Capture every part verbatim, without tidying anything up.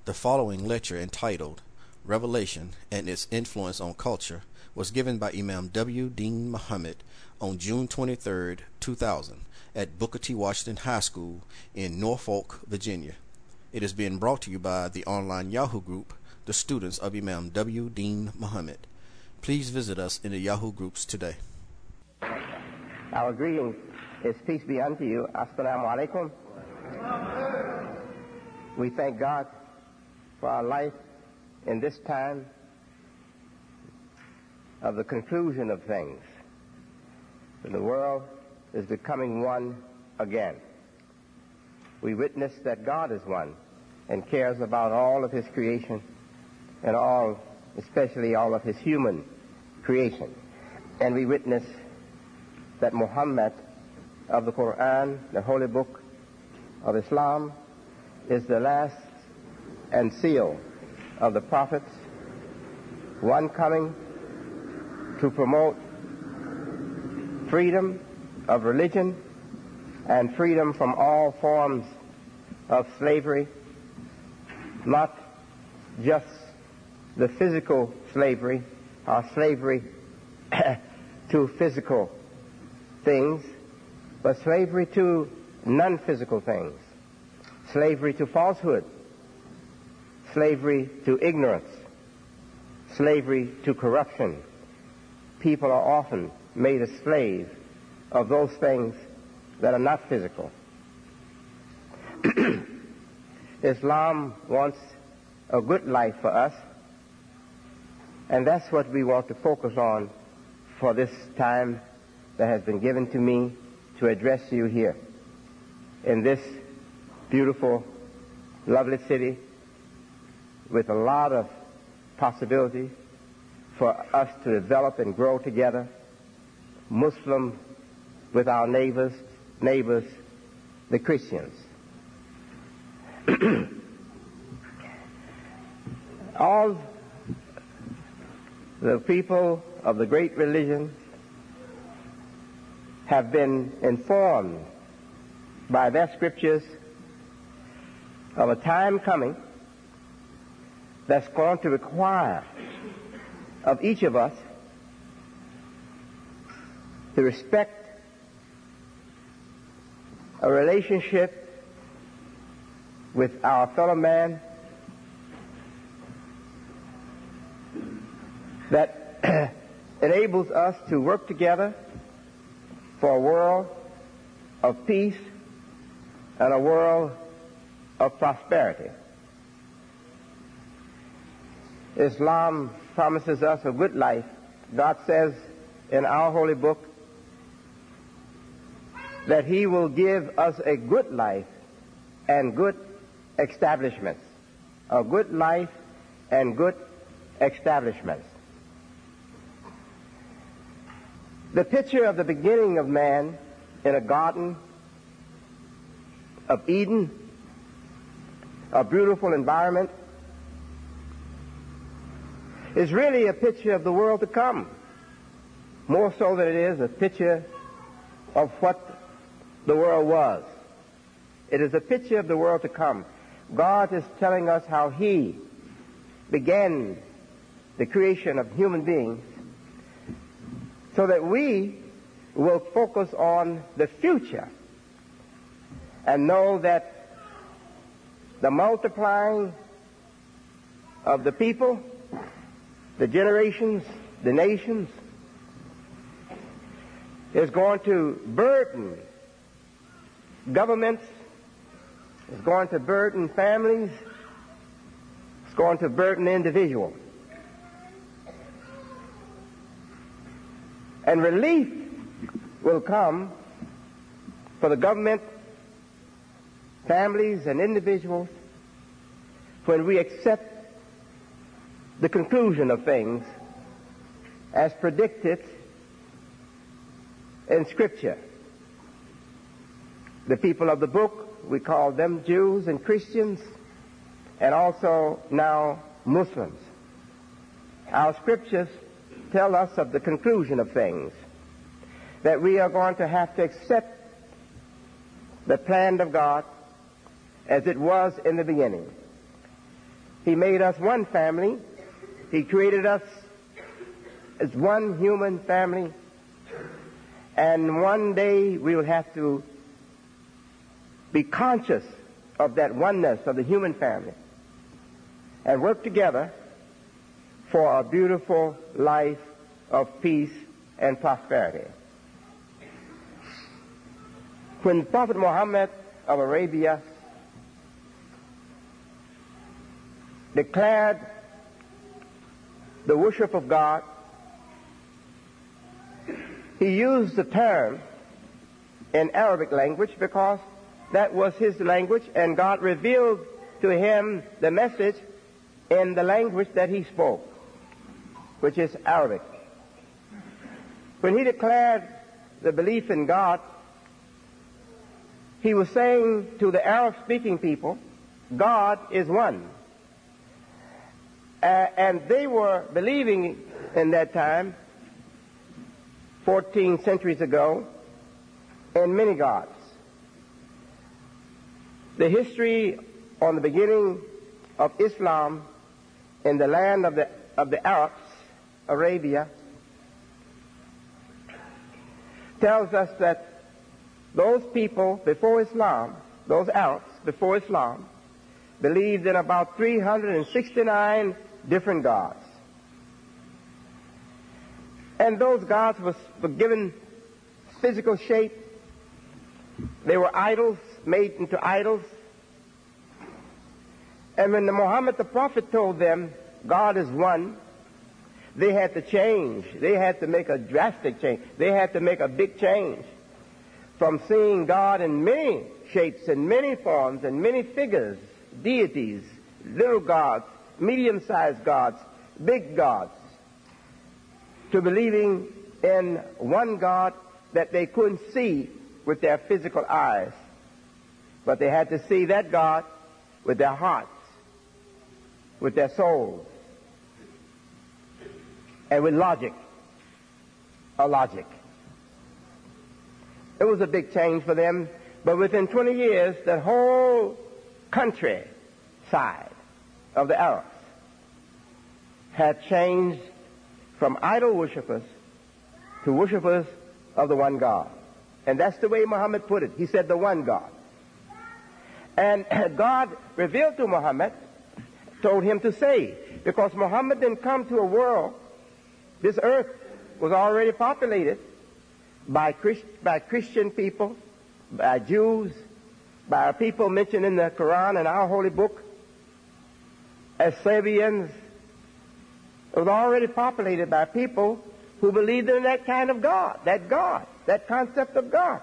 The following lecture, entitled Revelation and Its Influence on Culture, was given by Imam W. Dean Muhammad on June twenty-third, two thousand, at Booker T. Washington High School in Norfolk, Virginia. It is being brought to you by the online Yahoo group, the students of Imam W. Dean Muhammad. Please visit us in the Yahoo groups today. Our greeting is peace be unto you. Assalamu alaikum. We thank God for our life in this time of the conclusion of things. The world is becoming one again. We witness that God is one and cares about all of his creation and all, especially all of his human creation. And we witness that Muhammad of the Quran, the holy book of Islam, is the last and seal of the prophets, one coming to promote freedom of religion and freedom from all forms of slavery, not just the physical slavery or slavery to physical things, but slavery to non-physical things, slavery to falsehood, slavery to ignorance, slavery to corruption. People are often made a slave of those things that are not physical. Islam wants a good life for us, and that's what we want to focus on for this time that has been given to me to address you here in this beautiful, lovely city with a lot of possibility for us to develop and grow together, Muslim with our neighbors, neighbors, the Christians. All the people of the great religion have been informed by their scriptures of a time coming that's going to require of each of us to respect a relationship with our fellow man that enables us to work together for a world of peace and a world of prosperity. Islam promises us a good life. God says in our holy book that he will give us a good life and good establishments. A good life and good establishments. The picture of the beginning of man in a garden of Eden, a beautiful environment, is really a picture of the world to come, more so than it is a picture of what the world was. It is a picture of the world to come. God is telling us how he began the creation of human beings so that we will focus on the future and know that the multiplying of the people, the generations, the nations, is going to burden governments, is going to burden families, it's going to burden individuals. And relief will come for the government, families, and individuals when we accept the conclusion of things as predicted in Scripture. The people of the book, we call them Jews and Christians, and also now Muslims. Our scriptures tell us of the conclusion of things, that we are going to have to accept the plan of God as it was in the beginning. He made us one family. He created us as one human family. And one day we will have to be conscious of that oneness of the human family and work together for a beautiful life of peace and prosperity. When Prophet Muhammad of Arabia declared the worship of God, he used the term in Arabic language because that was his language, and God revealed to him the message in the language that he spoke, which is Arabic. When he declared the belief in God, he was saying to the Arab-speaking people, God is one. Uh, and they were believing in that time, fourteen centuries ago, in many gods. The history on the beginning of Islam in the land of the, of the Arabs, Arabia, tells us that those people before Islam, those Arabs before Islam, believed in about three hundred sixty-nine different gods. And those gods was, were given physical shape. They were idols, made into idols. And when the Muhammad the Prophet told them God is one, they had to change. They had to make a drastic change. They had to make a big change from seeing God in many shapes and many forms and many figures, deities, little gods, medium-sized gods, big gods, to believing in one God that they couldn't see with their physical eyes. But they had to see that God with their hearts, with their souls, and with logic, a logic. It was a big change for them, but within twenty years, that whole country side of the Arabs had changed from idol worshippers to worshippers of the one God. And that's the way Muhammad put it. He said the one God. And God revealed to Muhammad, told him to say, because Muhammad didn't come to a world, this earth was already populated by, Christ, by Christian people, by Jews, by people mentioned in the Quran and our holy book, as Sabians. It was already populated by people who believed in that kind of God, that God, that concept of God.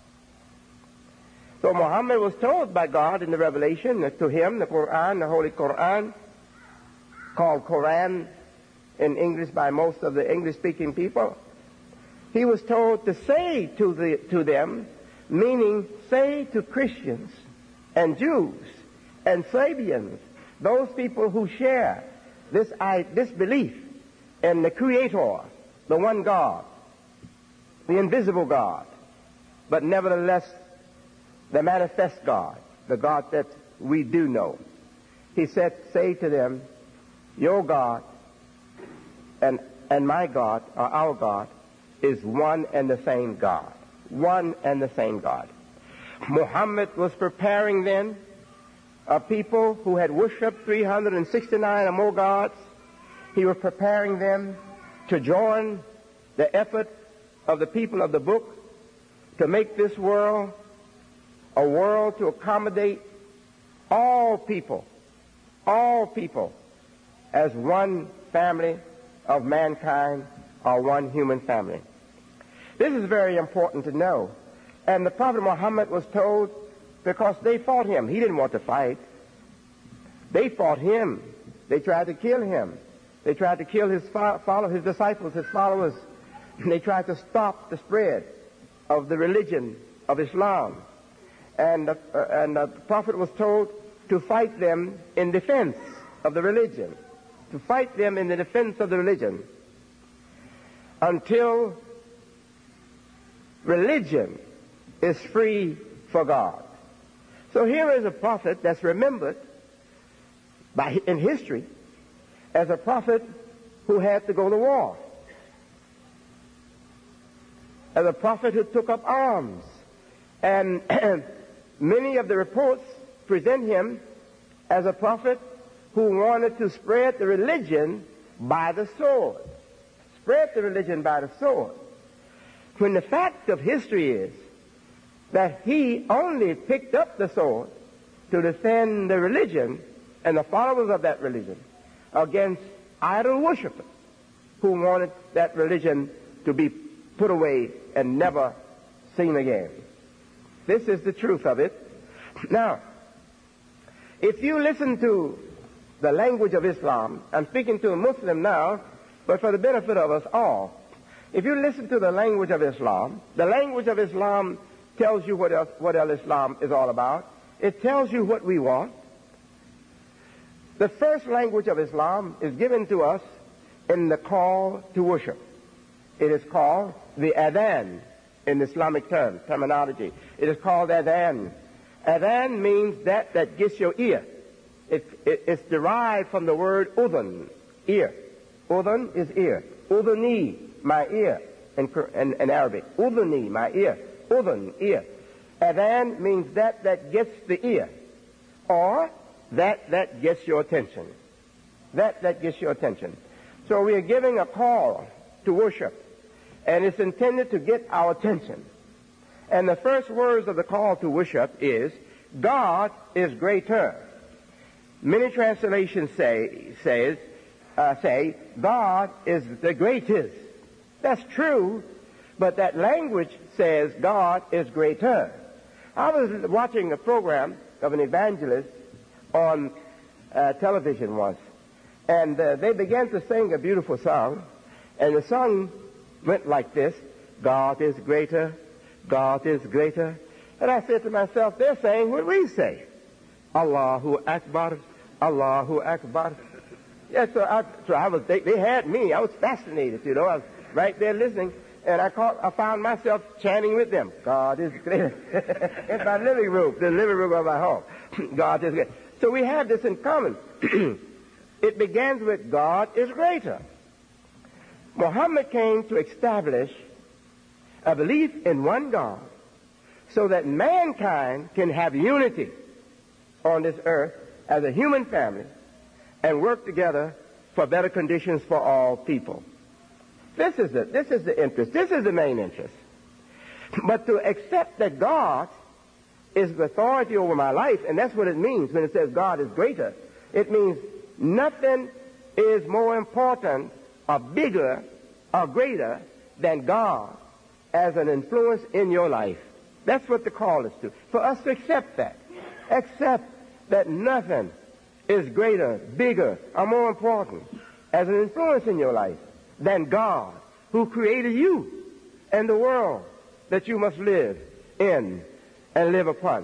So Muhammad was told by God in the revelation that to him, the Quran, the Holy Quran, called Quran in English by most of the English-speaking people, he was told to say to, the, to them, meaning say to Christians and Jews and Sabians, those people who share this, I, this belief in the Creator, the one God, the invisible God, but nevertheless the manifest God, the God that we do know. He said, say to them, your God and, and my God, or our God, is one and the same God. One and the same God. Muhammad was preparing then a people who had worshipped three hundred sixty-nine or more gods. He was preparing them to join the effort of the people of the book to make this world a world to accommodate all people, all people as one family of mankind or one human family. This is very important to know. And the Prophet Muhammad was told, because they fought him. He didn't want to fight. They fought him. They tried to kill him. They tried to kill his follow, his disciples, his followers. They tried to stop the spread of the religion of Islam. And, uh, and uh, the Prophet was told to fight them in defense of the religion. To fight them in the defense of the religion. Until religion is free for God. So here is a prophet that's remembered by, in history as a prophet who had to go to war, as a prophet who took up arms. And many of the reports present him as a prophet who wanted to spread the religion by the sword. Spread the religion by the sword. When the fact of history is that he only picked up the sword to defend the religion and the followers of that religion against idol worshippers who wanted that religion to be put away and never seen again. This is the truth of it. Now, if you listen to the language of Islam, I'm speaking to a Muslim now, but for the benefit of us all, if you listen to the language of Islam, the language of Islam tells you what else, what else Islam is all about. It tells you what we want. The first language of Islam is given to us in the call to worship. It is called the adhan in Islamic term, terminology. It is called adhan. Adhan means that that gets your ear. It, it, it's derived from the word udhun, ear. Udhun is ear. Udhuni, my ear, in, in, in Arabic. Udhuni, my ear. Udhun, ear. Adhan means that that gets the ear, or that that gets your attention. That that gets your attention. So we are giving a call to worship, and it's intended to get our attention. And the first words of the call to worship is, God is greater. Many translations say, says, uh, say, God is the greatest. That's true, but that language says God is greater. I was watching a program of an evangelist on uh, television once, and uh, they began to sing a beautiful song, and the song went like this: God is greater, God is greater. And I said to myself, they're saying what we say. Allahu Akbar, Allahu Akbar. Yeah, so I, so I was, they, they had me. I was fascinated, you know. I was right there listening, and I caught, I found myself chanting with them. God is greater. In my living room, the living room of my home. God is greater. So we have this in common. It begins with God is greater. Muhammad came to establish a belief in one God so that mankind can have unity on this earth as a human family and work together for better conditions for all people. This is the, this is the interest. This is the main interest. But to accept that God is the authority over my life, and that's what it means when it says God is greater. It means nothing is more important or bigger or greater than God as an influence in your life. That's what the call is to. For us to accept that. Accept that nothing is greater, bigger, or more important as an influence in your life than God, who created you and the world that you must live in and live upon.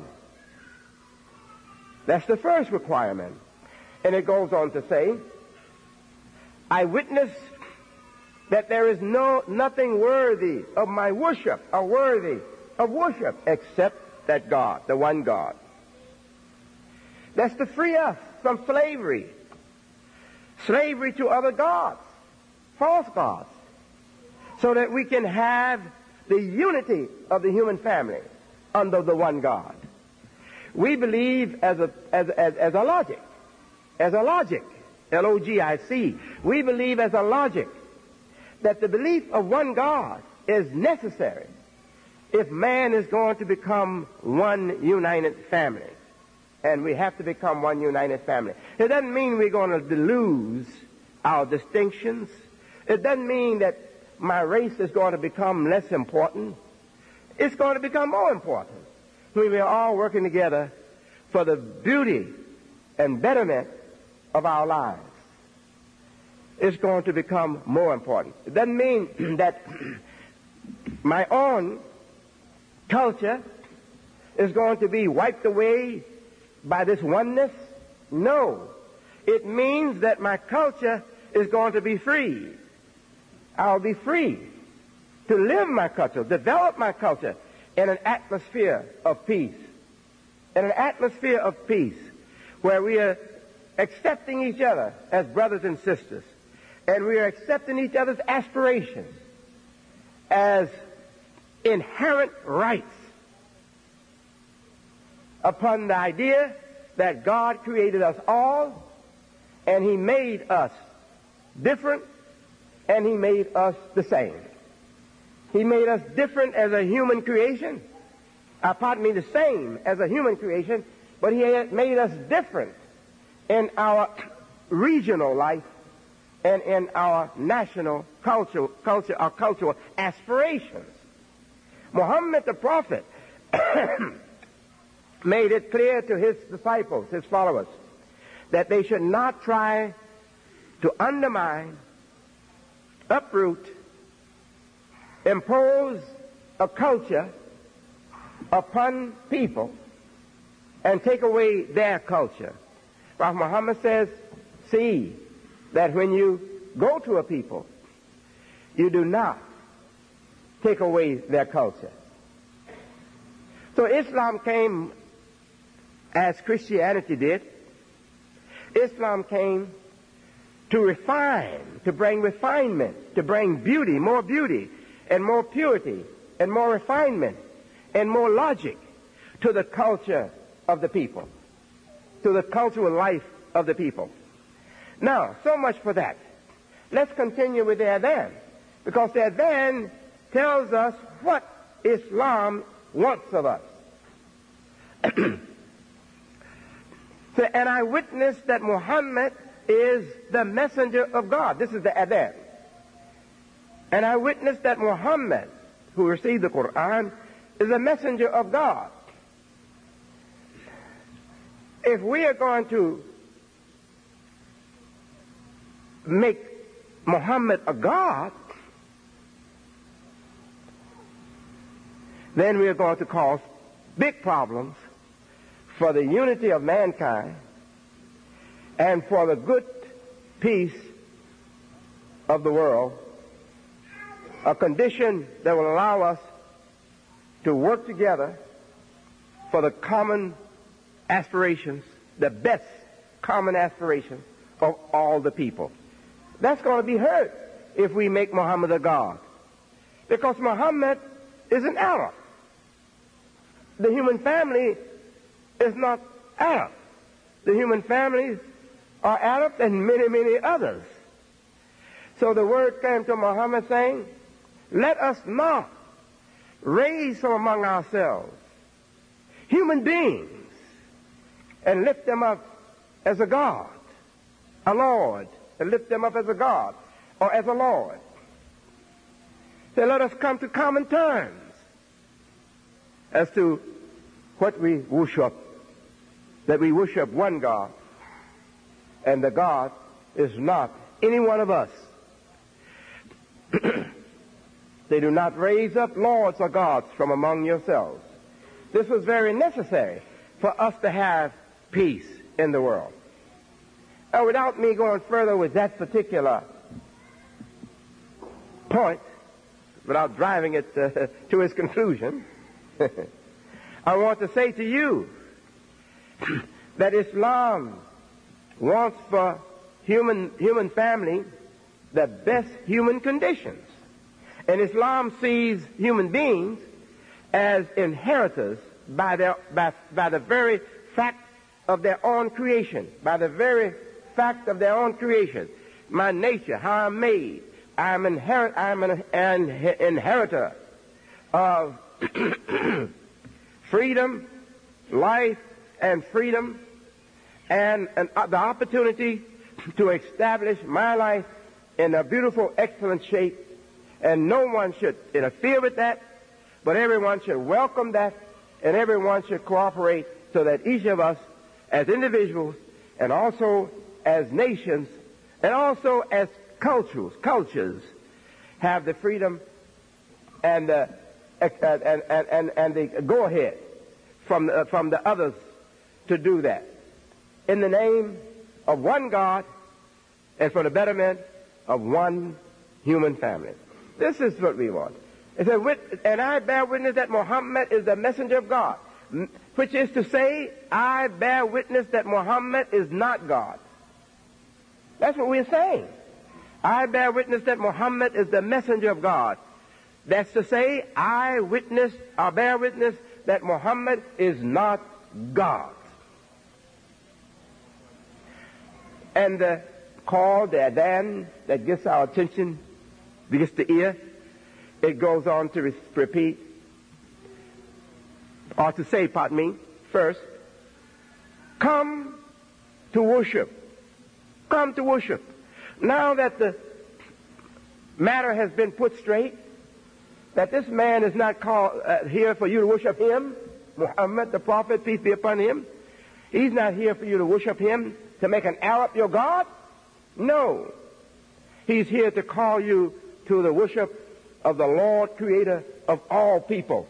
That's the first requirement. And it goes on to say, I witness that there is no nothing worthy of my worship or worthy of worship except that God, the one God. That's to free us from slavery. Slavery to other gods, false gods, so that we can have the unity of the human family under the one God. We believe as a, as, as, as a logic, as a logic, L O G I C, we believe as a logic that the belief of one God is necessary if man is going to become one united family. And we have to become one united family. It doesn't mean we're going to lose our distinctions. It doesn't mean that my race is going to become less important. It's going to become more important when we are all working together for the beauty and betterment of our lives. It's going to become more important. It doesn't mean that my own culture is going to be wiped away by this oneness. No. It means that my culture is going to be free. I'll be free to live my culture, develop my culture in an atmosphere of peace. In an atmosphere of peace where we are accepting each other as brothers and sisters. And we are accepting each other's aspirations as inherent rights upon the idea that God created us all, and He made us different, and He made us the same. He made us different as a human creation, uh, pardon me, the same as a human creation, but He had made us different in our regional life and in our national culture, culture, our cultural aspirations. Muhammad the Prophet made it clear to his disciples, his followers, that they should not try to undermine, uproot, impose a culture upon people and take away their culture. Prophet Muhammad says, see that when you go to a people, you do not take away their culture. So Islam came as Christianity did. Islam came to refine, to bring refinement, to bring beauty, more beauty, and more purity, and more refinement, and more logic to the culture of the people, to the cultural life of the people. Now, so much for that. Let's continue with the Adhan, because the Adhan tells us what Islam wants of us. So, and I witness that Muhammad is the messenger of God. This is the Adhan. And I witness that Muhammad, who received the Quran, is a messenger of God. If we are going to make Muhammad a God, then we are going to cause big problems for the unity of mankind and for the good peace of the world, a condition that will allow us to work together for the common aspirations, the best common aspirations of all the people. That's going to be hurt if we make Muhammad a God, because Muhammad is an Arab. The human family is not Arab. The human families are Arab and many, many others. So the word came to Muhammad saying, let us not raise from among ourselves human beings and lift them up as a God, a Lord, and lift them up as a God or as a Lord. So let us come to common terms as to what we worship, that we worship one God, and the God is not any one of us. They do not raise up lords or gods from among yourselves. This was very necessary for us to have peace in the world. Now, without me going further with that particular point, without driving it uh, to its conclusion, I want to say to you that Islam wants for human human family the best human conditions. And Islam sees human beings as inheritors by their by, by the very fact of their own creation, by the very fact of their own creation. My nature, how I'm made, I'm inherit I'm an, an inheritor of freedom, life, and freedom, and, and uh, the opportunity to establish my life in a beautiful, excellent shape. And no one should interfere with that, but everyone should welcome that, and everyone should cooperate so that each of us as individuals and also as nations and also as cultures, cultures have the freedom and the, and, and, and, and the go-ahead from, uh, from the others to do that in the name of one God and for the betterment of one human family. This is what we want. It said, and I bear witness that Muhammad is the messenger of God, which is to say, I bear witness that Muhammad is not God. That's what we're saying. I bear witness that Muhammad is the messenger of God. That's to say, I witness, I bear witness that Muhammad is not God. And the call, the adhan that gets our attention, gets the ear, it goes on to re- repeat, or to say, pardon me, first, come to worship. Come to worship. Now that the matter has been put straight, that this man is not called uh, here for you to worship him, Muhammad, the prophet, peace be upon him. He's not here for you to worship him, to make an Arab your God. No. He's here to call you to the worship of the Lord, creator of all people.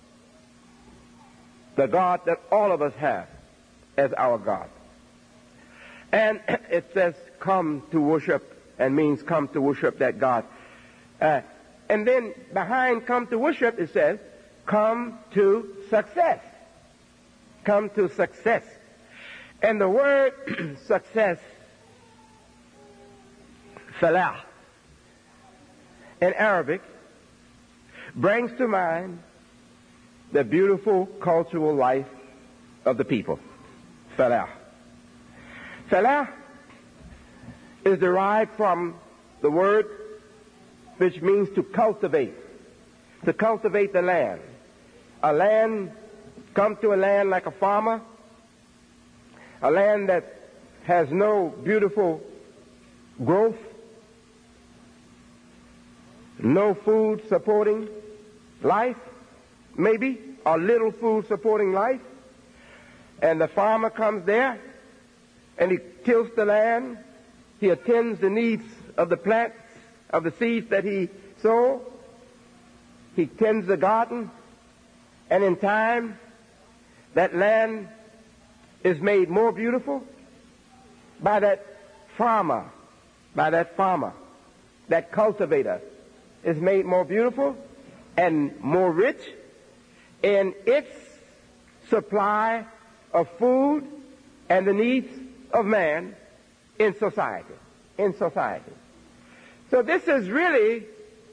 The God that all of us have as our God. And it says, come to worship, and means come to worship that God. Uh, and then behind come to worship, it says, come to success. Come to success. And the word success, falah, in Arabic, brings to mind the beautiful cultural life of the people. Falah. Falah is derived from the word which means to cultivate. To cultivate the land. A land, come to a land like a farmer, a land that has no beautiful growth, no food supporting life, maybe, or little food supporting life, and the farmer comes there and he tills the land, he attends the needs of the plants, of the seeds that he sows, he tends the garden, and in time that land is made more beautiful by that farmer, by that farmer, that cultivator is made more beautiful and more rich in its supply of food and the needs of man in society, in society. So this is really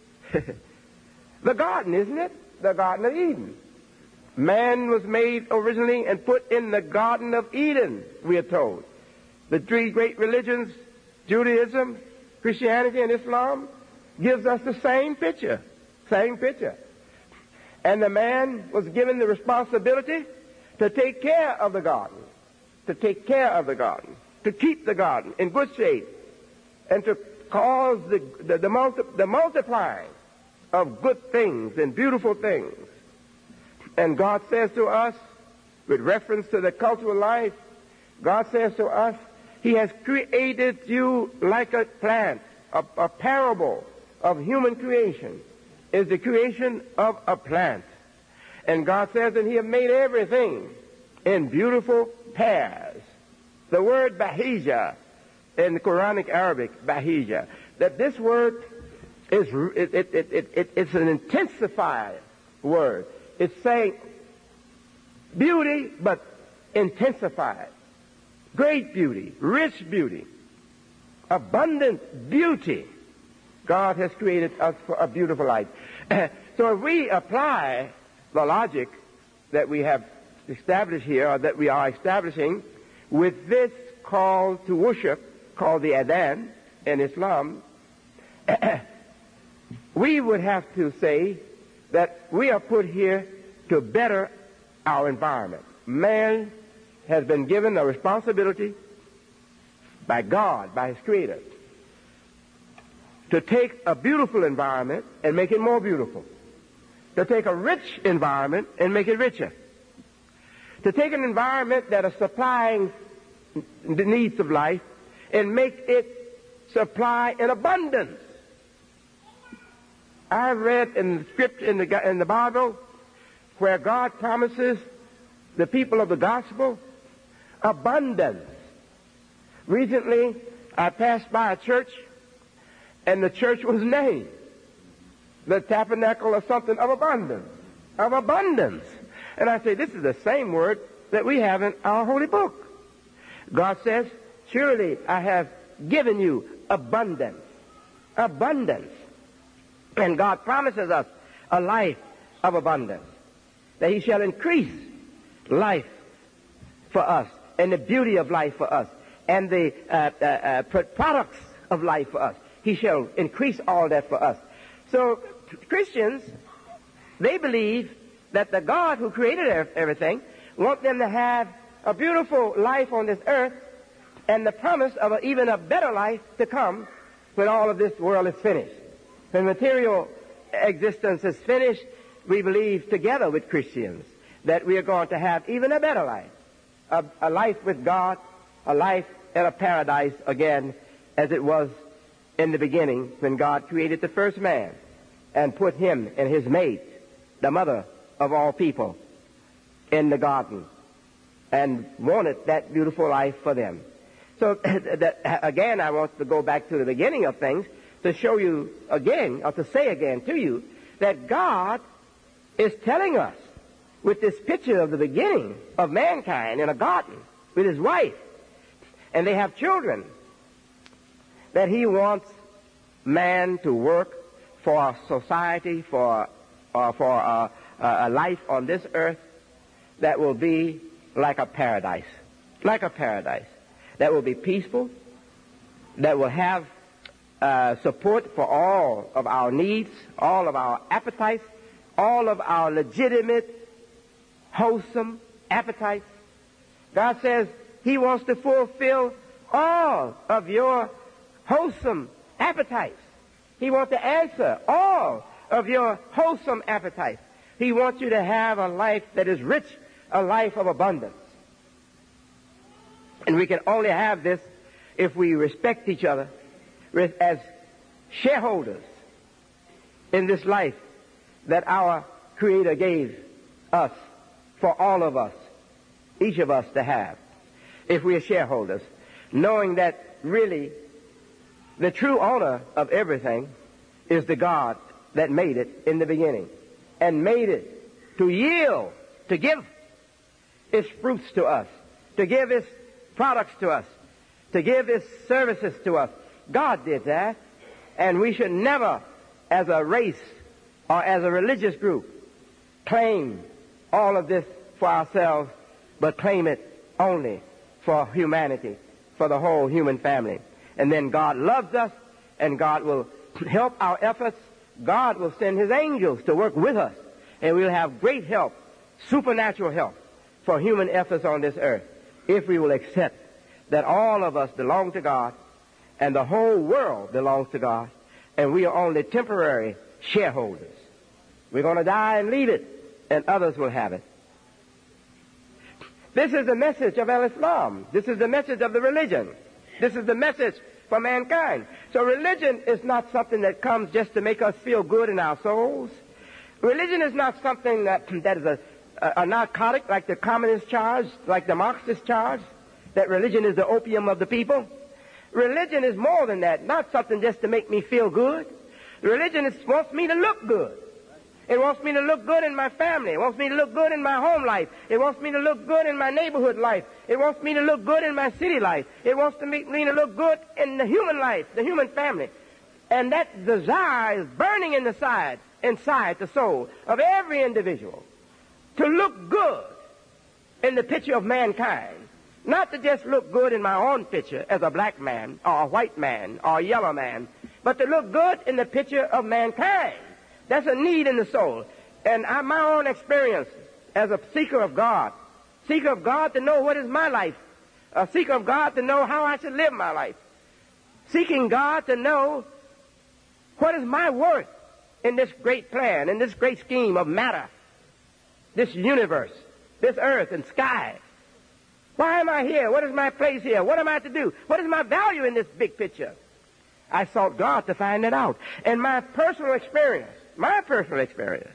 the garden, isn't it? The Garden of Eden. Man was made originally and put in the Garden of Eden, we are told. The three great religions, Judaism, Christianity, and Islam, gives us the same picture, same picture. And the man was given the responsibility to take care of the garden, to take care of the garden, to keep the garden in good shape, and to cause the, the, the, multi, the multiplying of good things and beautiful things. And God says to us, with reference to the cultural life, God says to us, He has created you like a plant. A, a parable of human creation is the creation of a plant. And God says that He has made everything in beautiful pairs. The word bahija in the Quranic Arabic, bahija, that this word is it, it, it, it, it, it's an intensified word. It's saying beauty, but intensified. Great beauty, rich beauty, abundant beauty. God has created us for a beautiful life. So if we apply the logic that we have established here, or that we are establishing, with this call to worship, called the adhan in Islam, we would have to say that we are put here to better our environment. Man has been given a responsibility by God, by His Creator, to take a beautiful environment and make it more beautiful. To take a rich environment and make it richer. To take an environment that is supplying the needs of life and make it supply in abundance. I've read in the script in the, in the Bible where God promises the people of the gospel abundance. Recently, I passed by a church, and the church was named the Tabernacle of something of abundance, of abundance. And I say, this is the same word that we have in our holy book. God says, surely I have given you abundance. Abundance. And God promises us a life of abundance. That he shall increase life for us, and the beauty of life for us, and the uh, uh, uh, products of life for us. He shall increase all that for us. So Christians, they believe that the God who created everything wants them to have a beautiful life on this earth and the promise of a, even a better life to come when all of this world is finished. When material existence is finished, we believe together with Christians that we are going to have even a better life, a, a life with God, a life in a paradise again as it was in the beginning when God created the first man and put him and his mate, the mother of all people, in the garden and wanted that beautiful life for them. So that, again, I want to go back to the beginning of things to show you again, or to say again to you, that God is telling us with this picture of the beginning of mankind in a garden with his wife, and they have children, that he wants man to work for society, for, uh, for uh, a life on this earth that will be like a paradise, like a paradise, that will be peaceful, that will have uh, support for all of our needs, all of our appetites, all of our legitimate, wholesome appetites. God says he wants to fulfill all of your wholesome appetites. He wants to answer all of your wholesome appetites. He wants you to have a life that is rich, a life of abundance. And we can only have this if we respect each other as shareholders in this life that our Creator gave us for all of us, each of us to have, if we are shareholders, knowing that really the true owner of everything is the God that made it in the beginning and made it to yield, to give its fruits to us, to give its products to us, to give its services to us. God did that, and we should never, as a race or as a religious group, claim all of this for ourselves, but claim it only for humanity, for the whole human family. And then God loves us, and God will help our efforts. God will send his angels to work with us, and we'll have great help, supernatural help, for human efforts on this earth, if we will accept that all of us belong to God, and the whole world belongs to God, and we are only temporary shareholders. We're going to die and leave it, and others will have it. This is the message of Al-Islam. This is the message of the religion. This is the message for mankind. So religion is not something that comes just to make us feel good in our souls. Religion is not something that, that is a, a, a narcotic like the communists charge, like the Marxists charge, that religion is the opium of the people. Religion is more than that, not something just to make me feel good. Religion is, wants me to look good. It wants me to look good in my family. It wants me to look good in my home life. It wants me to look good in my neighborhood life. It wants me to look good in my city life. It wants to make me to look good in the human life, the human family. And that desire is burning in the side, inside the soul of every individual to look good in the picture of mankind. Not to just look good in my own picture as a black man or a white man or a yellow man, but to look good in the picture of mankind. That's a need in the soul. And I, my own experience as a seeker of God, seeker of God to know what is my life, a seeker of God to know how I should live my life, seeking God to know what is my worth in this great plan, in this great scheme of matter, this universe, this earth and sky. Why am I here? What is my place here? What am I to do? What is my value in this big picture? I sought God to find it out. And my personal experience, my personal experience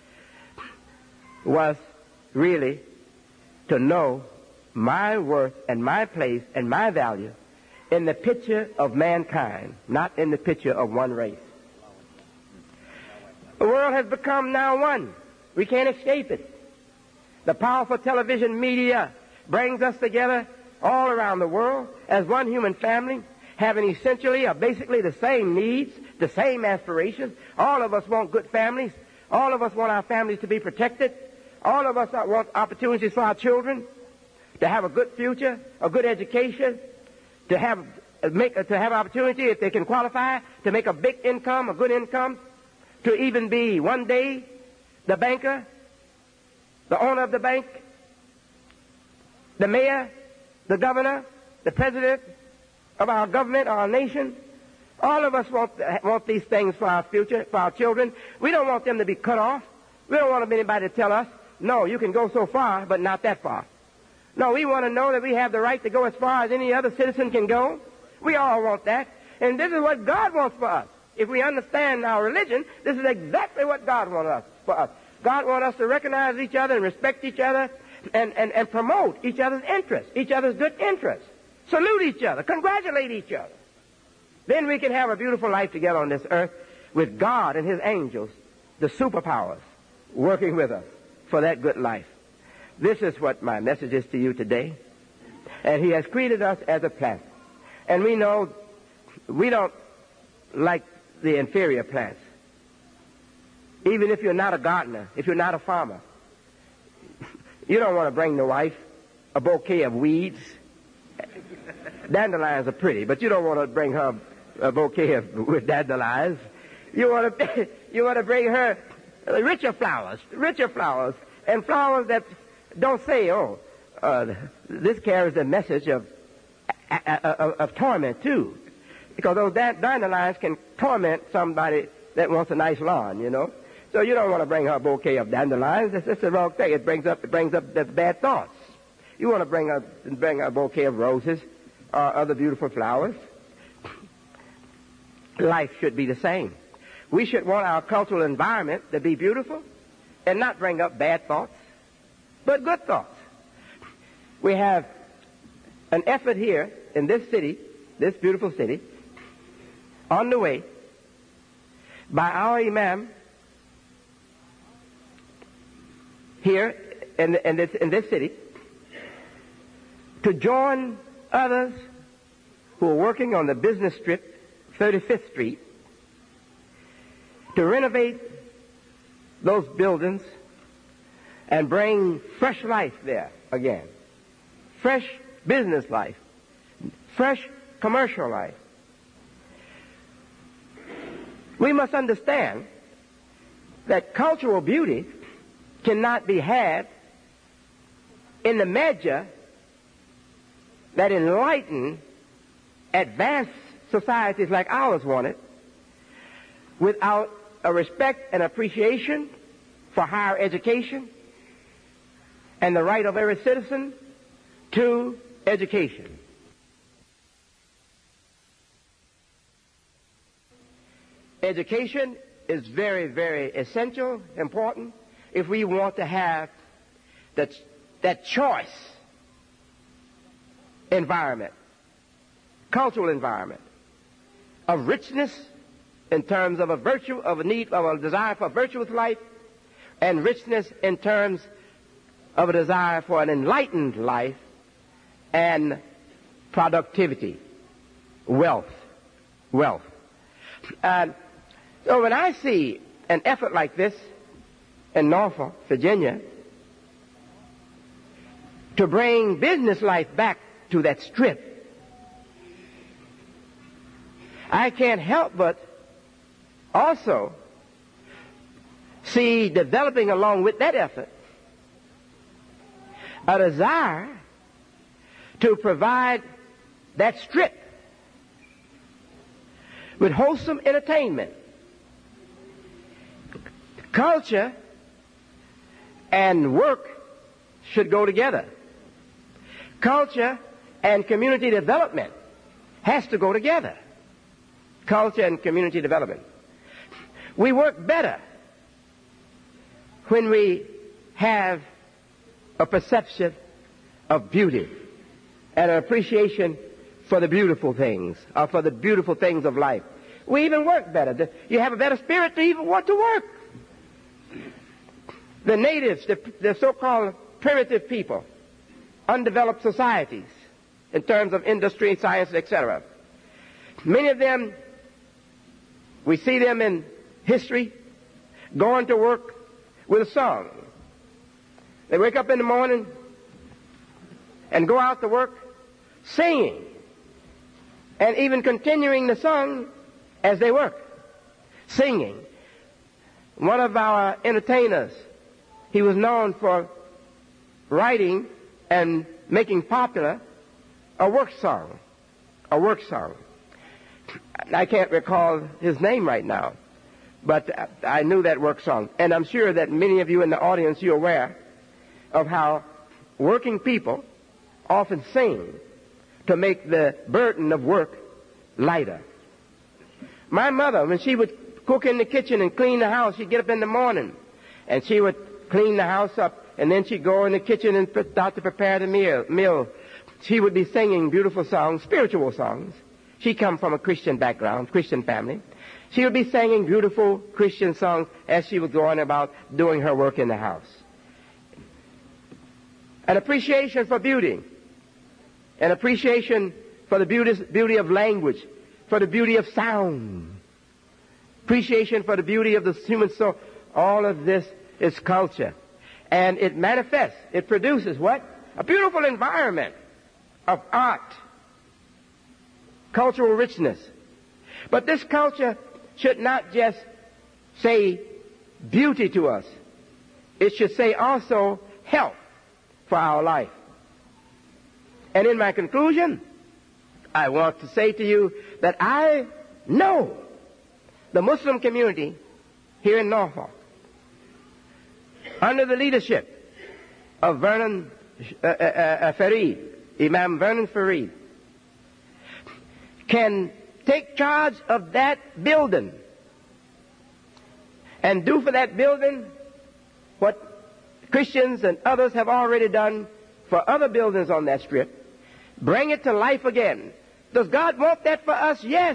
was really to know my worth and my place and my value in the picture of mankind, not in the picture of one race. The world has become now one. We can't escape it. The powerful television media brings us together all around the world as one human family, having essentially or basically the same needs, the same aspirations. All of us want good families. All of us want our families to be protected. All of us want opportunities for our children to have a good future, a good education, to have make to have opportunity, if they can qualify, to make a big income, a good income, to even be one day the banker, the owner of the bank, the mayor, the governor, the president of our government, our nation. All of us want, want these things for our future, for our children. We don't want them to be cut off. We don't want anybody to tell us, no, you can go so far, but not that far. No, we want to know that we have the right to go as far as any other citizen can go. We all want that. And this is what God wants for us. If we understand our religion, this is exactly what God wants us for us. God wants us to recognize each other and respect each other and, and, and promote each other's interests, each other's good interests. Salute each other. Congratulate each other. Then we can have a beautiful life together on this earth with God and His angels, the superpowers, working with us for that good life. This is what my message is to you today. And He has created us as a plant. And we know we don't like the inferior plants. Even if you're not a gardener, if you're not a farmer, you don't want to bring the wife a bouquet of weeds. Dandelions are pretty, but you don't want to bring her a bouquet of with dandelions. You want to you want to bring her richer flowers, richer flowers, and flowers that don't say, "Oh, uh, this carries the message of, of of torment too," because those dandelions can torment somebody that wants a nice lawn, you know. So you don't want to bring her a bouquet of dandelions. That's, that's the wrong thing. It brings up it brings up the bad thoughts. You want to bring her bring her a bouquet of roses or other beautiful flowers. Life should be the same. We should want our cultural environment to be beautiful and not bring up bad thoughts, but good thoughts. We have an effort here in this city, this beautiful city, on the way by our Imam here in, in, this, in this city to join others who are working on the business strip, thirty-fifth Street, to renovate those buildings and bring fresh life there again. Fresh business life. Fresh commercial life. We must understand that cultural beauty cannot be had in the measure that enlightened, advanced societies like ours want it, without a respect and appreciation for higher education and the right of every citizen to education. Education is very, very essential, important, if we want to have that, that choice environment, cultural environment of richness in terms of a virtue, of a need, of a desire for a virtuous life, and richness in terms of a desire for an enlightened life and productivity, wealth, wealth. And so when I see an effort like this in Norfolk, Virginia, to bring business life back to that strip, I can't help but also see developing along with that effort a desire to provide that strip with wholesome entertainment. Culture and work should go together. Culture and community development has to go together. Culture and community development. We work better when we have a perception of beauty and an appreciation for the beautiful things, or for the beautiful things of life. We even work better. You have a better spirit to even want to work. The natives, the, the so-called primitive people, undeveloped societies in terms of industry, science, et cetera, Many of them, we see them in history, going to work with a song. They wake up in the morning and go out to work singing and even continuing the song as they work, singing. One of our entertainers, he was known for writing and making popular a work song, a work song. I can't recall his name right now, but I knew that work song. And I'm sure that many of you in the audience, you're aware of how working people often sing to make the burden of work lighter. My mother, when she would cook in the kitchen and clean the house, she'd get up in the morning and she would clean the house up, and then she'd go in the kitchen and start to prepare the meal. meal. She would be singing beautiful songs, spiritual songs. She come from a Christian background, Christian family. She would be singing beautiful Christian songs as she was going about doing her work in the house. An appreciation for beauty, an appreciation for the beauty, beauty of language, for the beauty of sound, appreciation for the beauty of the human soul. All of this is culture. And it manifests, it produces what? A beautiful environment of art, cultural richness. But this culture should not just say beauty to us. It should say also health for our life. And in my conclusion, I want to say to you that I know the Muslim community here in Norfolk, under the leadership of Vernon uh, uh, uh, Farid, Imam Vernon Farid, can take charge of that building and do for that building what Christians and others have already done for other buildings on that strip. Bring it to life again. Does God want that for us? Yes.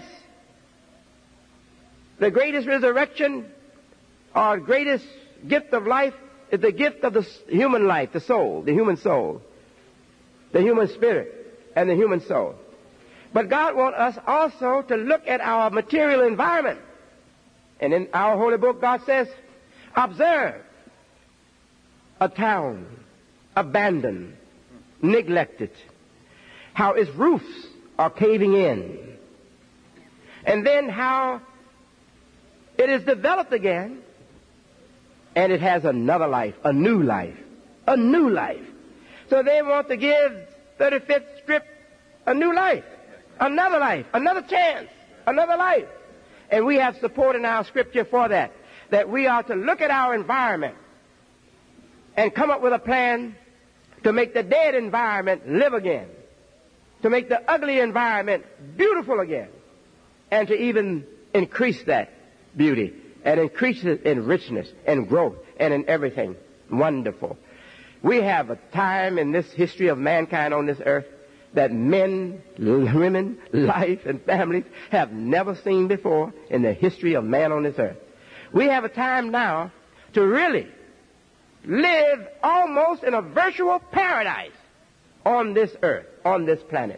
The greatest resurrection or greatest gift of life is the gift of the human life, the soul, the human soul, the human spirit, and the human soul. But God wants us also to look at our material environment. And in our holy book, God says, observe a town abandoned, neglected, how its roofs are caving in, and then how it is developed again, and it has another life, a new life, a new life. So they want to give thirty-fifth Strip a new life, another life, another chance, another life. And we have support in our scripture for that, that we are to look at our environment and come up with a plan to make the dead environment live again, to make the ugly environment beautiful again, and to even increase that beauty and increase it in richness and growth and in everything wonderful. We have a time in this history of mankind on this earth that men, women, life, and families have never seen before in the history of man on this earth. We have a time now to really live almost in a virtual paradise on this earth, on this planet.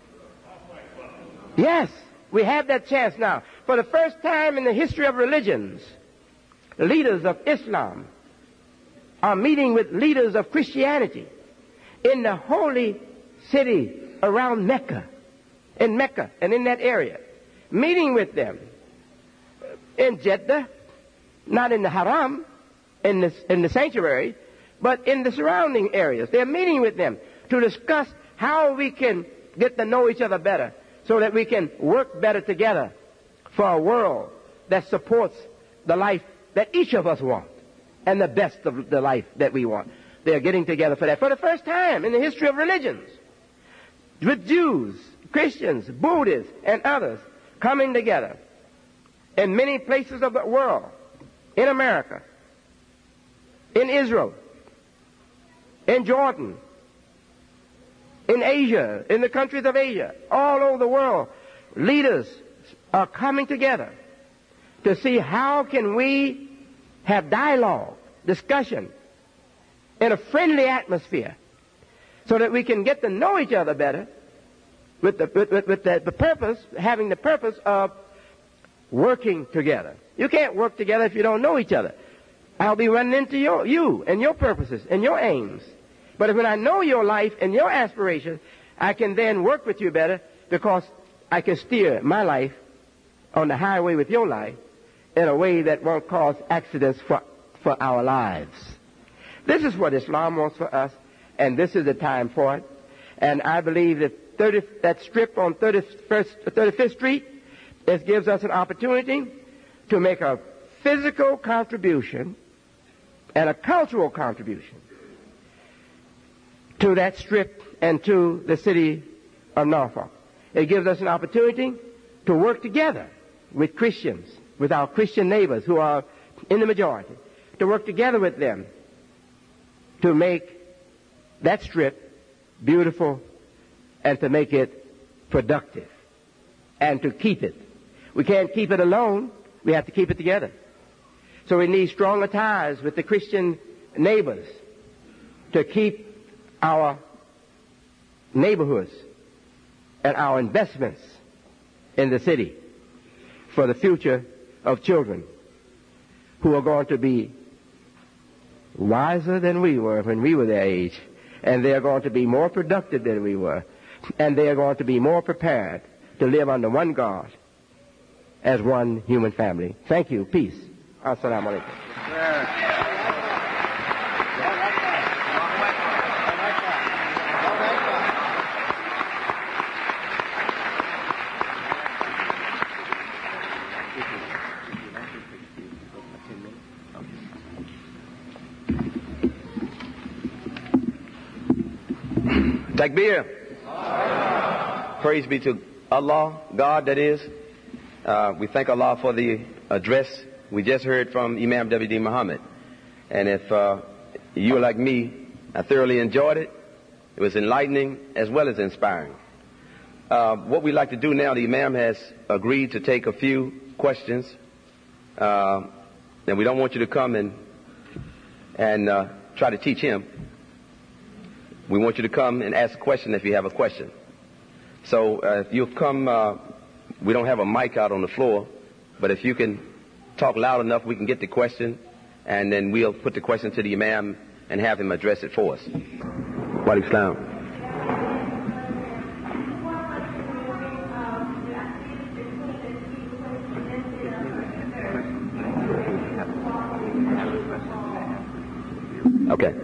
Yes, we have that chance now. For the first time in the history of religions, leaders of Islam are meeting with leaders of Christianity in the holy city around Mecca, in Mecca and in that area, meeting with them in Jeddah, not in the Haram, in the, in the sanctuary, but in the surrounding areas. They're meeting with them to discuss how we can get to know each other better so that we can work better together for a world that supports the life that each of us want and the best of the life that we want. They're getting together for that for the first time in the history of religions, with Jews, Christians, Buddhists, and others coming together in many places of the world, in America, in Israel, in Jordan, in Asia, in the countries of Asia, all over the world. Leaders are coming together to see how can we have dialogue, discussion, in a friendly atmosphere so that we can get to know each other better, with the, with, with, with the, the purpose, having the purpose of working together. You can't work together if you don't know each other. I'll be running into your, you and your purposes and your aims. But when I know your life and your aspirations, I can then work with you better because I can steer my life on the highway with your life in a way that won't cause accidents for, for our lives. This is what Islam wants for us, and this is the time for it. And I believe that thirty, that strip on thirty-first, thirty-fifth Street, it gives us an opportunity to make a physical contribution and a cultural contribution to that strip and to the city of Norfolk. It gives us an opportunity to work together with Christians, with our Christian neighbors who are in the majority, to work together with them to make that strip beautiful and to make it productive and to keep it. We can't keep it alone. We have to keep it together. So we need stronger ties with the Christian neighbors to keep our neighborhoods and our investments in the city for the future of children who are going to be wiser than we were when we were their age, and they are going to be more productive than we were, and they are going to be more prepared to live under one God as one human family. Thank you. Peace. Assalamu alaikum. Takbir. Praise be to Allah, God that is. Uh, we thank Allah for the address we just heard from Imam W D Muhammad. And if uh, you are like me, I thoroughly enjoyed it. It was enlightening as well as inspiring. Uh, what we'd like to do now, the Imam has agreed to take a few questions. Uh, and we don't want you to come and, and uh, try to teach him. We want you to come and ask a question if you have a question. So uh, if you'll come, uh, we don't have a mic out on the floor, but if you can talk loud enough, we can get the question, and then we'll put the question to the Imam and have him address it for us. Wa alaikum salam. Okay.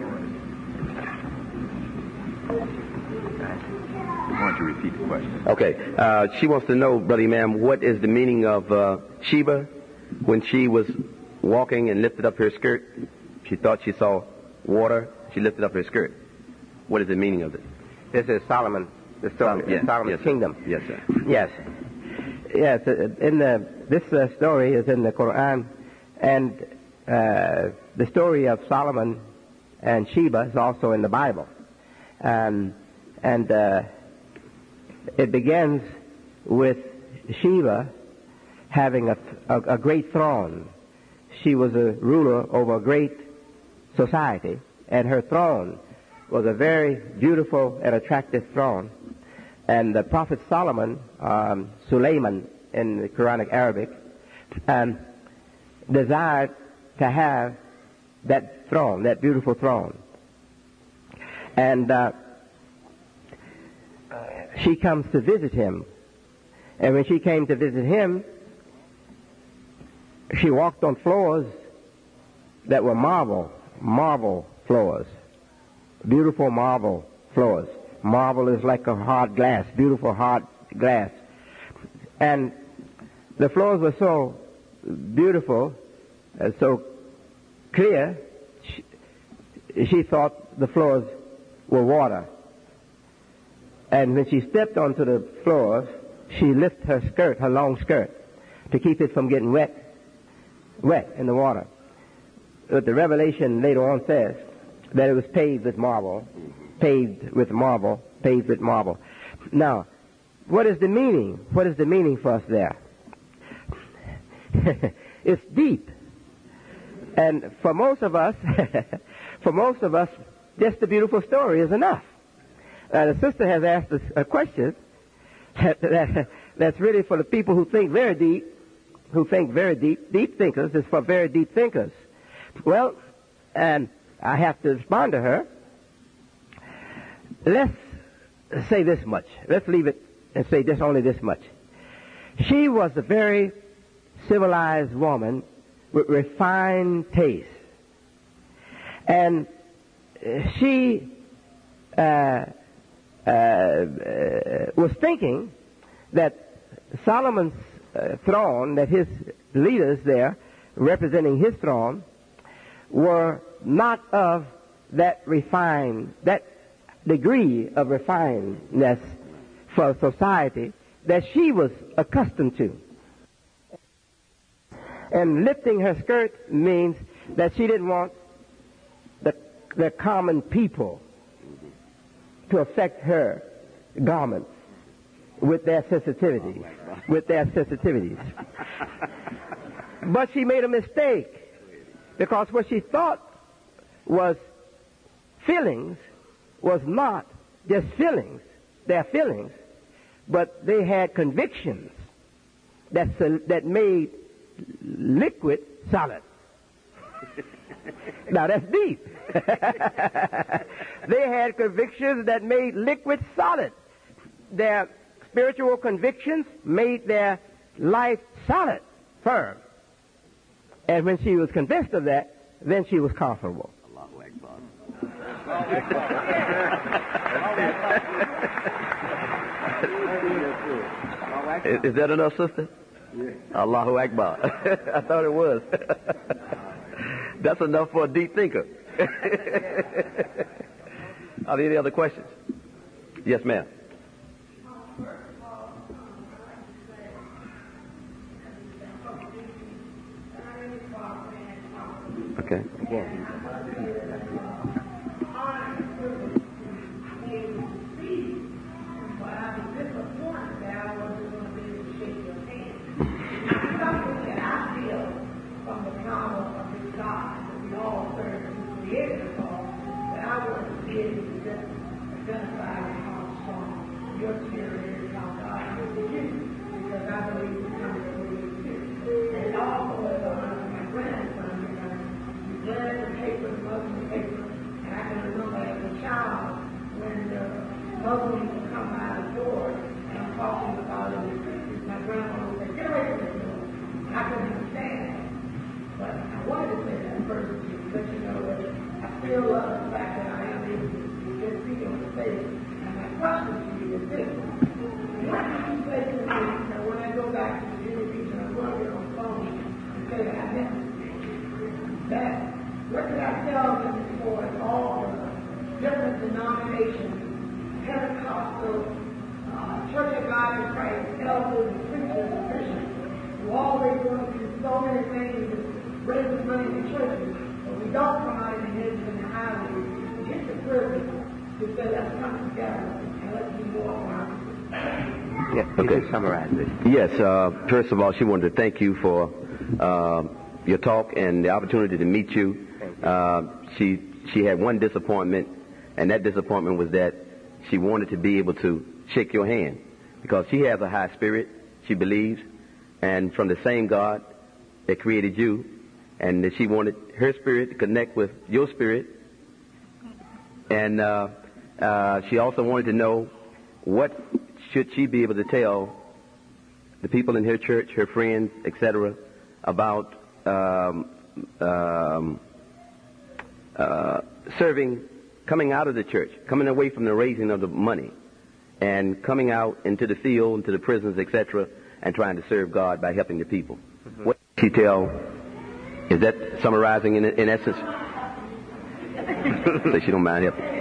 Why don't you repeat the question? Okay. Uh, she wants to know, Brother Imam, what is the meaning of uh, Sheba when she was walking and lifted up her skirt? She thought she saw water. She lifted up her skirt. What is the meaning of it? This is Solomon, the story, Yes, Solomon's yes, kingdom. Yes, sir. Yes. Yes, uh, in the, this uh, story is in the Quran, and uh, the story of Solomon and Sheba is also in the Bible. Um, and uh, it begins with Sheba having a, a, a great throne. She was a ruler over a great society, and her throne was a very beautiful and attractive throne. And the Prophet Solomon, um, Suleiman in the Quranic Arabic, um, desired to have that throne, that beautiful throne. And uh, she comes to visit him. And when she came to visit him, she walked on floors that were marble, marble floors, beautiful marble floors. Marble is like a hard glass, beautiful hard glass. And the floors were so beautiful, uh, so clear, she, she thought the floors were water. And when she stepped onto the floors, she lifted her skirt, her long skirt, to keep it from getting wet, wet in the water. But the revelation later on says that it was paved with marble, paved with marble, paved with marble. Now, what is the meaning? What is the meaning for us there? It's deep. And for most of us, for most of us, just the beautiful story is enough. Uh, the sister has asked us a question, that, that, that's really for the people who think very deep, who think very deep. Deep thinkers is for very deep thinkers. Well, and I have to respond to her. Let's say this much. Let's leave it and say just only this much. She was a very civilized woman with refined taste. And she uh, uh, uh, was thinking that Solomon's uh, throne, that his leaders there representing his throne, were not of that refined, that degree of refinedness for society that she was accustomed to. And lifting her skirt means that she didn't want the, the common people to affect her garments with their sensitivities, with their sensitivities. But she made a mistake, because what she thought was feelings was not just feelings, their feelings, but they had convictions that, that made liquid solid. Now that's deep. They had convictions that made liquid solid. Their spiritual convictions made their life solid, firm. And when she was convinced of that, then she was comfortable. is, is that enough, sister? Yeah. Allahu Akbar. I thought it was. That's enough for a deep thinker. Are there any other questions? Yes, ma'am. Okay. Yeah. Okay. Summarize this. Yes. Uh, first of all, she wanted to thank you for uh, your talk and the opportunity to meet you. Uh, she she had one disappointment, and that disappointment was that she wanted to be able to shake your hand, because she has a high spirit, she believes, and from the same God that created you, and that she wanted her spirit to connect with your spirit. And uh, uh, she also wanted to know what should she be able to tell the people in her church, her friends, et cetera, about um, um, uh, serving, coming out of the church, coming away from the raising of the money, and coming out into the field, into the prisons, et cetera, and trying to serve God by helping the people. Mm-hmm. What should she tell? Is that summarizing in, in essence? So she don't mind helping.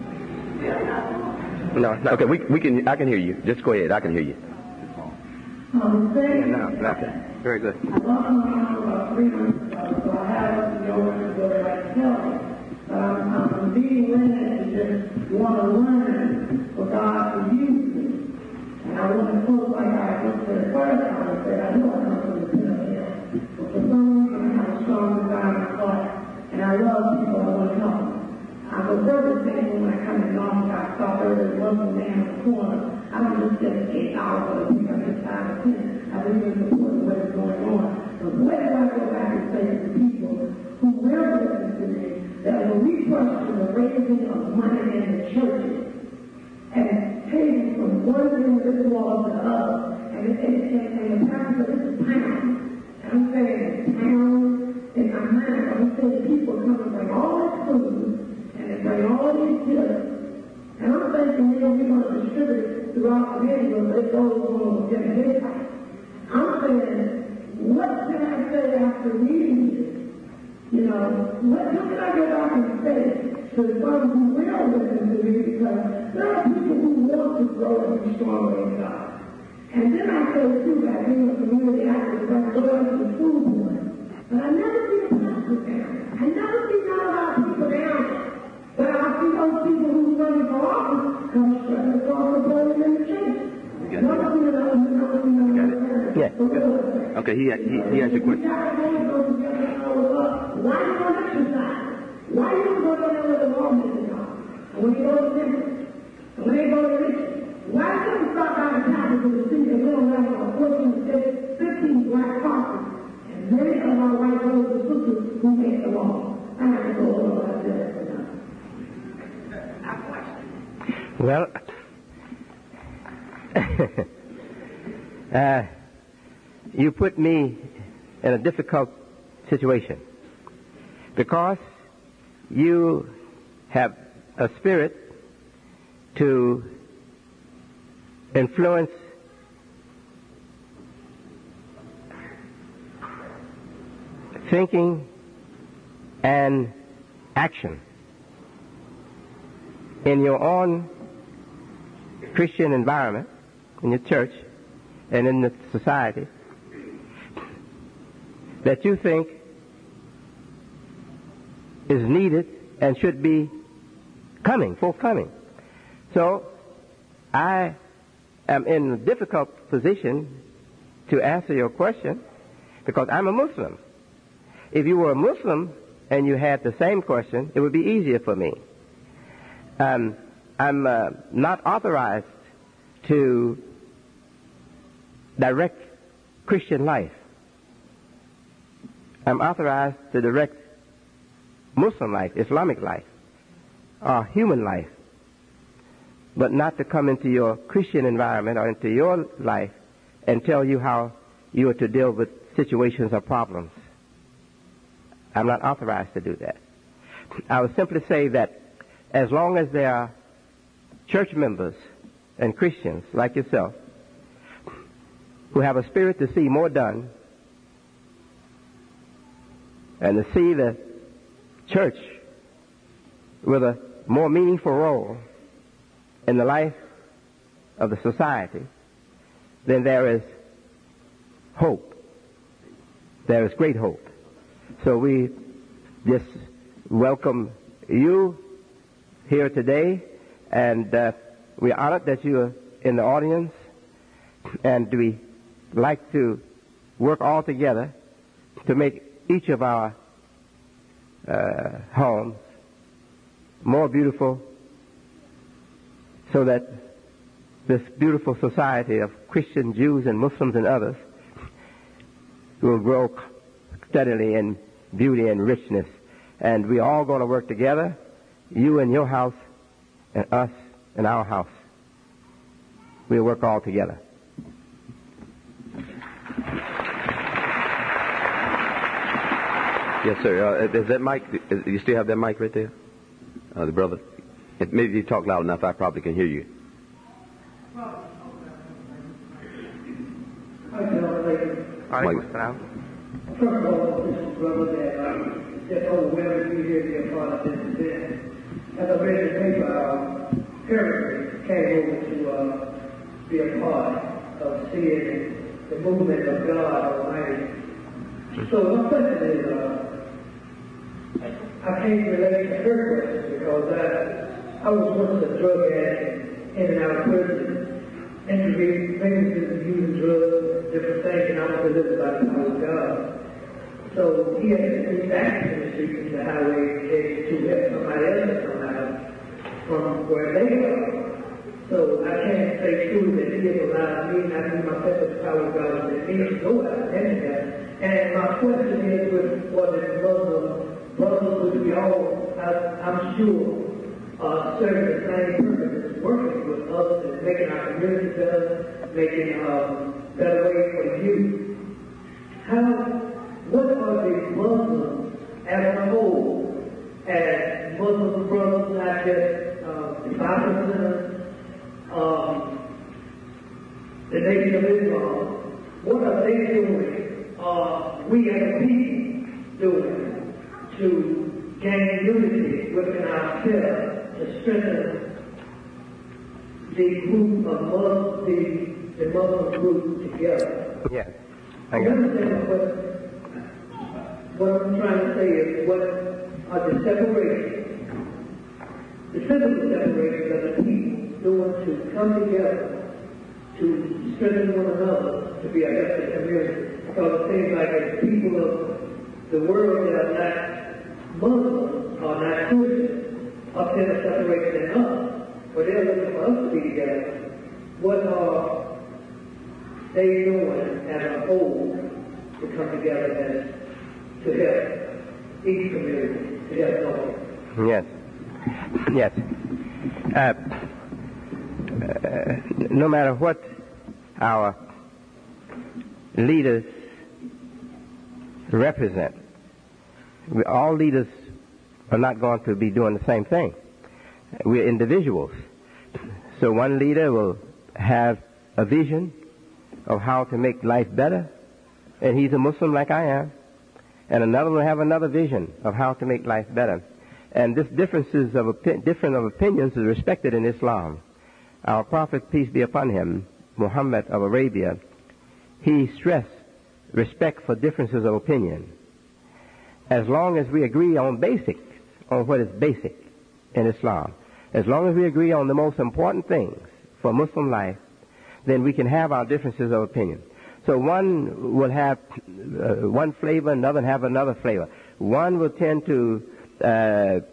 No, no. Okay, we we can. I can hear you. Just go ahead. I can hear you. Um, Yeah, no, no. Very good. I lost my mom about three months ago, so I have nowhere to go to like help. But I'm, I'm being led to just want to learn for God to use me. And I want to quote like I went to the first time and said, I know I come from the pit of hell. But for some reason I have a strong desire in my heart, and I love people, I want to help them. I go further saying when I come in Norfolk, I saw earlier one man in the corner. I don't just get eight dollars for the week, I just five or ten. I believe in supporting what is going on. But where do I go back and say to the people who will listen to me that when we question the raising of money in the churches and taking from one thing of this law to the other, and, and, and, and the pastor said, this is pound. And I'm saying pound in my mind. I'm saying people come and bring all this food and they bring all these gifts. And I'm thinking, you know, we're going to distribute it throughout the neighborhood, but it goes on get a big house. I'm saying, what can I say after reading this? You know, what, what can I go back and say to the ones who will listen to me? Because there are people who want to grow and be stronger in God. And then I say, too, that being a community activist, I go into the food board. But I never see a pastor down. I never see none of our people down. But I see those people who's running for office come straight across the border in the church. Yeah. Okay, he, he, he has a question. Why you don't exercise? Why you don't go down there with the lawmakers are? And when you go to temple, and when they go to riches, why don't you start by the topic of the city and little level of fourteen, fifteen black caucus, and many of our white brothers and sisters who make the law? I have to go over like this for now. Well, uh, you put me in a difficult situation because you have a spirit to influence thinking and action in your own Christian environment, in your church, and in the society, that you think is needed and should be coming, forthcoming. So, I am in a difficult position to answer your question because I'm a Muslim. If you were a Muslim and you had the same question, it would be easier for me. Um, I'm uh, not authorized to direct Christian life. I'm authorized to direct Muslim life, Islamic life, or human life, but not to come into your Christian environment or into your life and tell you how you are to deal with situations or problems. I'm not authorized to do that. I would simply say that as long as there are church members and Christians like yourself who have a spirit to see more done and to see the church with a more meaningful role in the life of the society, then there is hope. There is great hope. So we just welcome you here today, and uh, we're honored that you are in the audience, and we like to work all together to make each of our uh, homes more beautiful, so that this beautiful society of Christian Jews and Muslims and others will grow steadily in beauty and richness. And we're all going to work together, you in your house and us in our house. We'll work all together. Yes, sir. Uh, is that mic, is, you still have that mic right there? Uh, the brother? If maybe you talk loud enough, I probably can hear you. All right, Mister Brown. First of all, this is brother that um, just overwhelmed me here to be a part of this event. As I read the paper, uh, Perry came over to uh, be a part of seeing the movement of God Almighty. So my question is, uh, I can't relate to her question because I, I was once a drug addict in and out of prison, interviewed famous using drugs, different things, and I was delivered by the power of God. So he had to be back in the streets and the highway to help somebody else come out from where they are. So I can't say truly that he has allowed me, and I do myself with the power of God, that he can go out and that. And my question is with what is Muslim, Muslims, which we all, I, I'm sure, uh, serve the same purpose, working with us and making our community better, making a um, better way for you. How, what are the Muslims as a whole, as Muslim brothers, not just uh, the Bible centers, um, the Nation of Islam, what are they doing? Uh, we as a people doing to gain unity within ourselves, to strengthen the group of Muslims, the, the Muslim group together. Yes. I understand what, what I'm trying to say is what are the separations, the physical separations of the people doing to come together to strengthen one another to be a better community. Because it seems like as people of the world that are not Muslims or not Christians up there are separated than us, but they're looking for us to be together. What are they doing as a whole to come together as to help each community, to help others? Yes. Yes. Uh, uh, no matter what our leaders represent, we, all leaders are not going to be doing the same thing. We're individuals. So one leader will have a vision of how to make life better, and he's a Muslim like I am, and another will have another vision of how to make life better. And this differences of opi- different of opinions is respected in Islam. Our Prophet, peace be upon him, Muhammad of Arabia, he stressed respect for differences of opinion. As long as we agree on basics, on what is basic in Islam, as long as we agree on the most important things for Muslim life, then we can have our differences of opinion. So one will have uh, one flavor, another will have another flavor. One will tend to uh, uh,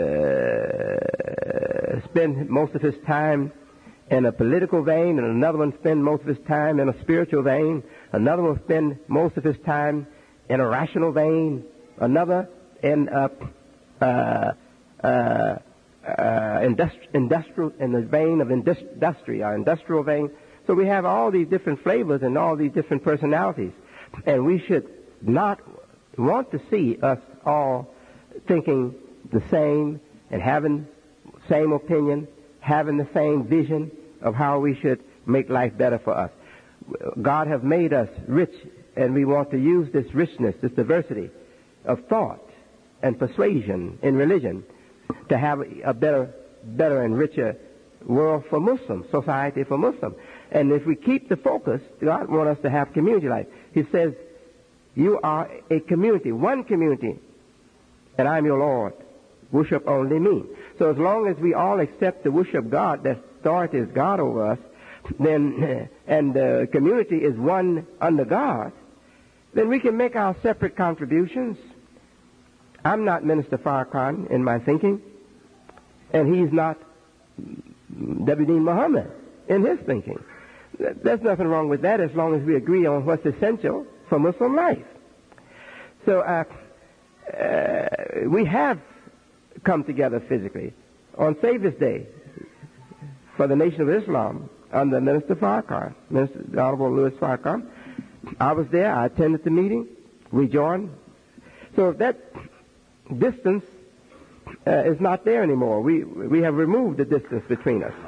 spend most of his time in a political vein, and another one spend most of his time in a spiritual vein. Another will spend most of his time in a rational vein. Another in a uh, uh, uh, industri- industrial, in the vein of indus- industry, or industrial vein. So we have all these different flavors and all these different personalities, and we should not want to see us all thinking the same and having same opinion, having the same vision of how we should make life better for us. God have made us rich, and we want to use this richness, this diversity of thought and persuasion in religion to have a better, better and richer world for Muslims, society for Muslims. And if we keep the focus, God wants us to have community life. He says, you are a community, one community, and I'm your Lord. Worship only me. So as long as we all accept to worship God, that authority is God over us, then, and the community is one under God, then we can make our separate contributions. I'm not Minister Farrakhan in my thinking, and he's not W D Muhammad in his thinking. There's nothing wrong with that as long as we agree on what's essential for Muslim life. So uh, uh, we have come together physically on Savior's Day for the Nation of Islam under Minister Farrakhan, Minister the Honorable Louis Farrakhan. I was there. I attended the meeting. We joined. So if that distance uh, is not there anymore, we we have removed the distance between us.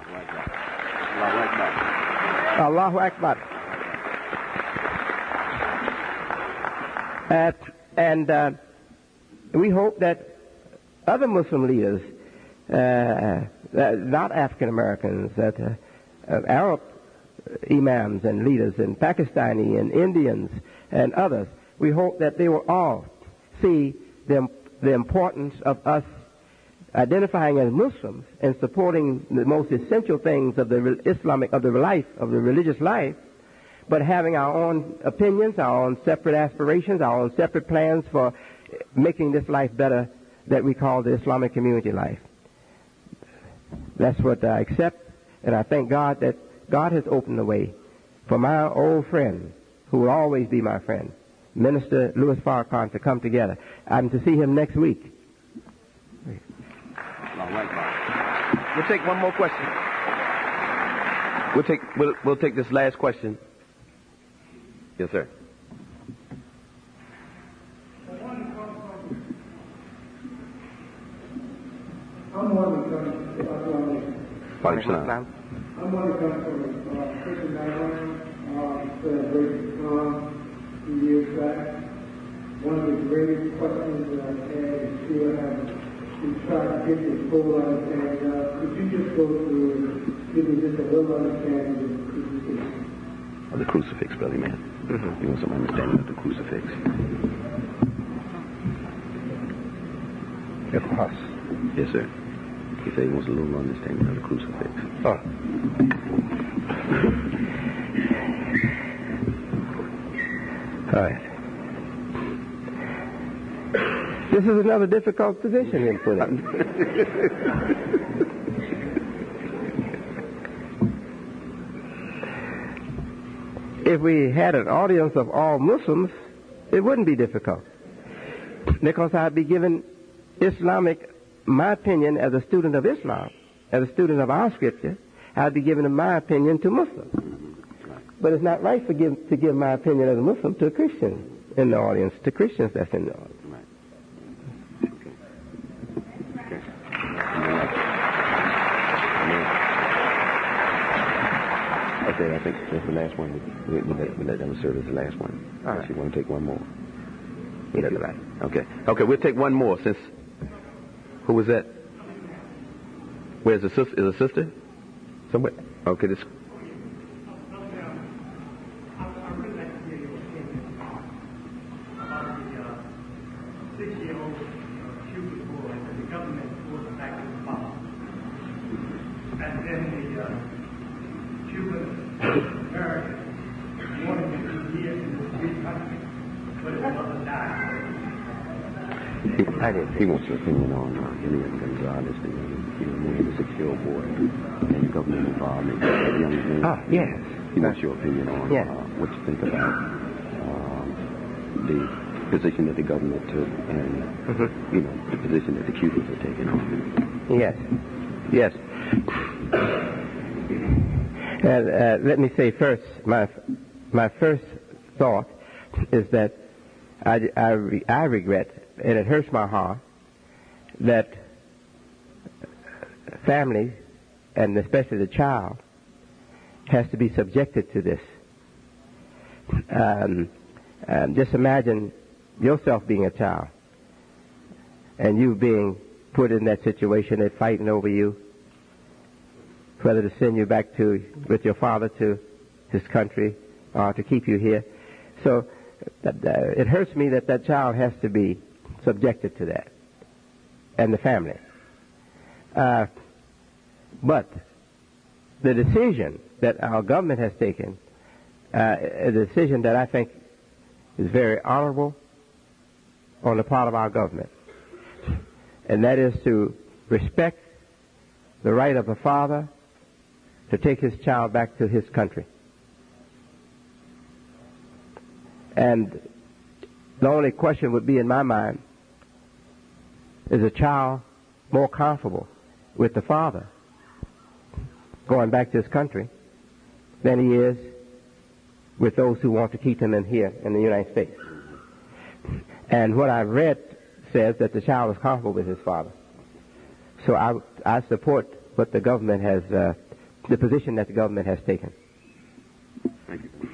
Allahu Akbar. Uh, and uh, we hope that other Muslim leaders, uh, uh, not African Americans, that uh, uh, Arab imams and leaders and Pakistani and Indians and others. We hope that they will all see the, the importance of us identifying as Muslims and supporting the most essential things of the Islamic, of the life, of the religious life, but having our own opinions, our own separate aspirations, our own separate plans for making this life better that we call the Islamic community life. That's what I accept, and I thank God that God has opened the way for my old friend, who will always be my friend, Minister Louis Farrakhan, to come together. I'm to see him next week. All right. We'll take one more question. We'll take we'll we'll take this last question. Yes, sir. I'm one that comes Islam. I'm one that comes from a Christian background, uh, celebrated Islam a few years back. One of the greatest questions that I've had and still have to try to get this full understanding of. Could you just go through, give me just a little understanding of the crucifix? Of the crucifix, brother man. Mm-hmm. You want some understanding of the crucifix? Of course. Yes, sir. He said he wants a little understanding of the crucifix. Oh. All right. This is another difficult position in put in. If we had an audience of all Muslims, it wouldn't be difficult, because I'd be given Islamic, my opinion as a student of Islam, as a student of our scripture, I'd be giving my opinion to Muslims. But it's not right for give, to give my opinion as a Muslim to a Christian in the audience, to Christians that's in the audience. Okay, I think that's the last one. We, we, let, we let them serve as the last one. All right. You want to take one more? He doesn't like. Okay. Okay, we'll take one more since... Who was that? Where's the sister? Is a sister? Somewhere? Okay, this... I did. He wants your opinion on uh, Julian Gonzalez, the you know, the six-year-old boy, and the government involvement, that young man. Ah, yes. He wants your opinion on yes. uh, what you think about um, the position that the government took and, mm-hmm. you know, the position that the Cubans are taking on. Yes. Yes. And uh, let me say first, my my first thought is that I, I, re- I regret, and it hurts my heart, that families, and especially the child, has to be subjected to this. Um, um, just imagine yourself being a child, and you being put in that situation, they're fighting over you, whether to send you back to with your father to his country or to keep you here. So that, uh, it hurts me that that child has to be subjected to that, and the family. Uh, but the decision that our government has taken, uh, a decision that I think is very honorable on the part of our government, and that is to respect the right of a father to take his child back to his country. And the only question would be in my mind, is a child more comfortable with the father going back to his country than he is with those who want to keep him in here in the United States? And what I've read says that the child is comfortable with his father. So I, I support what the government has, uh, the position that the government has taken. Thank you.